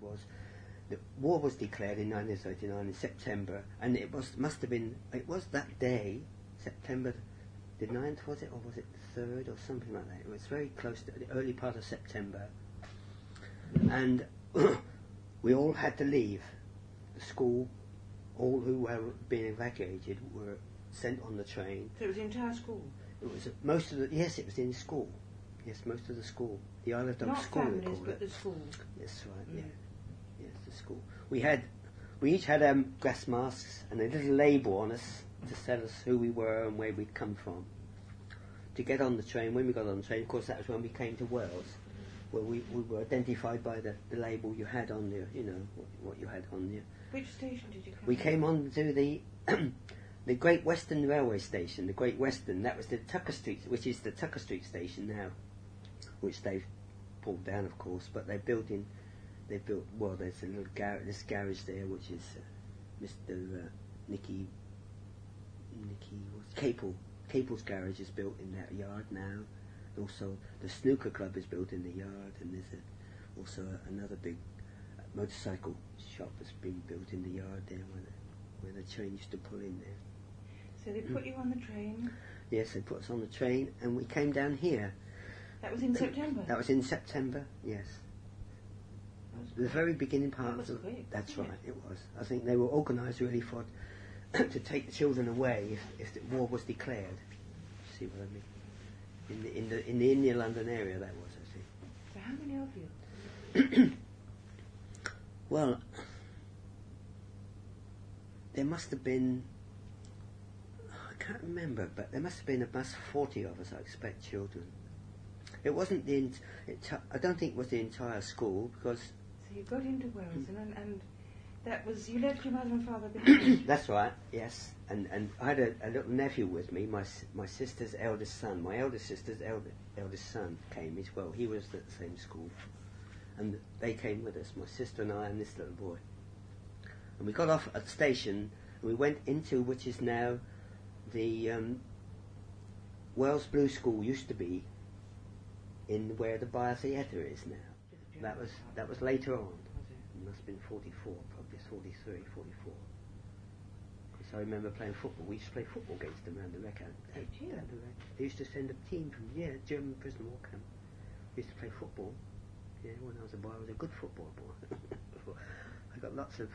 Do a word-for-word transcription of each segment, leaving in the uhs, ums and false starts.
was the war was declared in nineteen thirty-nine in September, and it was must have been it was that day, September the ninth, was it, or was it the third, or something like that? It was very close to the early part of September, and we all had to leave the school. All who were being evacuated were sent on the train. So it was the entire school? It was uh, most of the yes, it was in school. Yes, most of the school. The Isle of Dogs Not school. families, they called but it. the school. That's right. Mm. Yeah, yes, the school. We had, we each had um, gas masks and a little label on us to tell us who we were and where we'd come from. To get on the train, when we got on the train, of course, that was when we came to Wales, where we, we were identified by the, the label you had on you, you know, what, what you had on you. Which station did you come We to? came on to the the Great Western Railway Station, the Great Western. That was the Tucker Street, which is the Tucker Street Station now, which they've pulled down, of course. But they built in, they built well. There's a little gar- this garage there, which is uh, Mister Uh, Nicky Nicky what's Capel. Capel's garage is built in that yard now. Also, the snooker club is built in the yard, and there's a, also a, another big motorcycle shop that's been built in the yard there where the, where the train used to pull in there. So they put you on the train? Yes, they put us on the train and we came down here. That was in September? That was in September, yes. That was The very beginning part That was of quick, that's wasn't right, it was. I think they were organised really for to take the children away if, if the war was declared. See what I mean? In the in the in the India London area that was, I think. So how many of you? Well, there must have been, I can't remember, but there must have been about forty of us, I expect, children. It wasn't the, ent- enti- I don't think it was the entire school, because... So you got into Wales and, and that was, you left your mother and father behind? That's right, yes. And and I had a, a little nephew with me, my s- my sister's eldest son. My eldest sister's eld- eldest son came as well. He was at the same school. And they came with us, my sister and I and this little boy. And we got off at the station and we went into which is now the um, Wales Blue School used to be in where the Bar Theatre is now. That was that was later on. It must have been forty-four, probably forty-three, forty-four. Because I remember playing football. We used to play football against them around the rec. Did you? They used to send a team from, yeah, German prison war camp. We used to play football. Yeah, when I was a boy, I was a good football boy. I got lots of...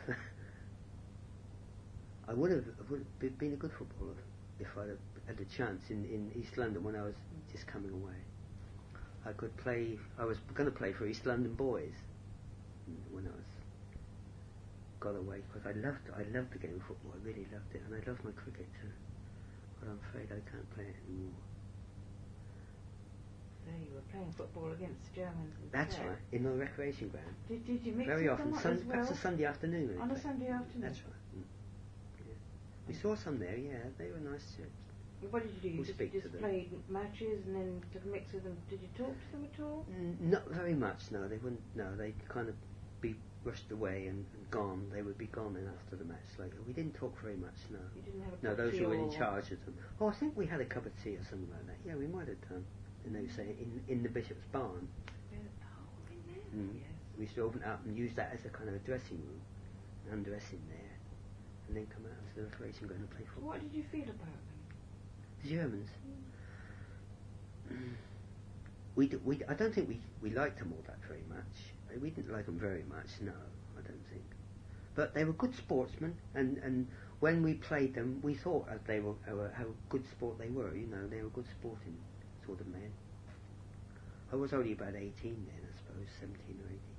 I would have, I would have been a good footballer if I'd have had a chance in, in East London when I was just coming away. I could play, I was going to play for East London Boys when I was got away, because I loved I loved the game of football, I really loved it, and I loved my cricket too. But I'm afraid I can't play it anymore. So you were playing football against the Germans. That's instead. right, in the recreation ground. Did, did you mix Very with often, them sun, as well? perhaps a Sunday afternoon. they On a play. Sunday afternoon? That's right. Mm. Yeah. We saw some there, yeah, they were nice chaps. What did you do? You We'll just, speak to just them. played matches and then took a mix with them. Did you talk to them at all? Mm, not very much, no, they wouldn't, no, they'd kind of be rushed away and, and gone, they would be gone then after the match later. We didn't talk very much, no. You didn't have a No, cup those of who were in tea or- charge of them. Oh, I think we had a cup of tea or something like that. Yeah, we might have done. And they say in, in the Bishop's barn. Yeah. Oh, in there? Mm. Yes. We used to open it up and use that as a kind of a dressing room, and undress in there, and then come out to the recreation ground and play football. What did you feel about them? The Germans. We, d- we, d- I don't think we, we liked them all that very much. Uh, We didn't like them very much, no, I don't think. But they were good sportsmen, and, and when we played them, we thought as they were how, how good sport they were. You know, they were good sporting sort of men. I was only about eighteen then, I suppose, seventeen or eighteen.